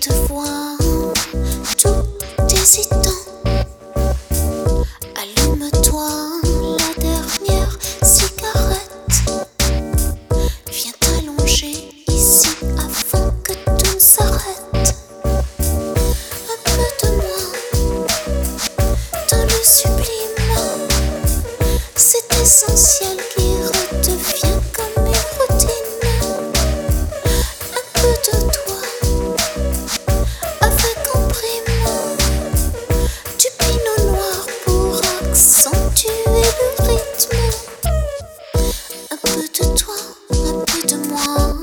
te vois tout hésitant. Allume-toi la dernière cigarette. Viens t'allonger ici avant que tout s'arrête. Un peu de moi dans le sublime, c'est essentiel qui redevient comme une routine. Un peu de toi avec en prime du pinot noir pour accentuer le rythme. Un peu de toi, un peu de moi.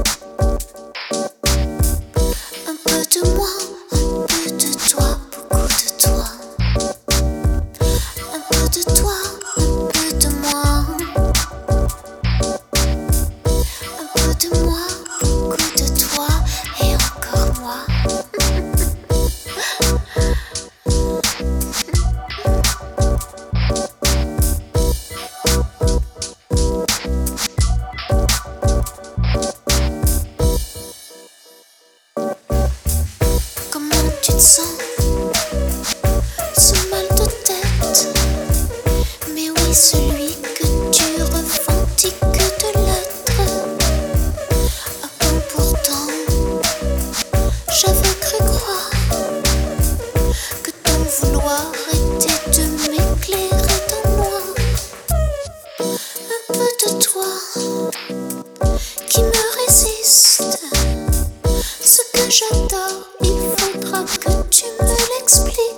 Un peu de moi, un peu de toi, beaucoup de toi. Un peu de toi, un peu de moi. Un peu de moi, beaucoup de toi et encore moi. Comment tu te sens? Ce mal de tête, mais oui, celui que tu revendiques de l'être. Ah bon, pourtant, j'avais cru croire que ton vouloir était de m'éclairer dans le noir. Un peu de toi qui me résiste. Ce que j'adore, il faudra que tu me l'expliques.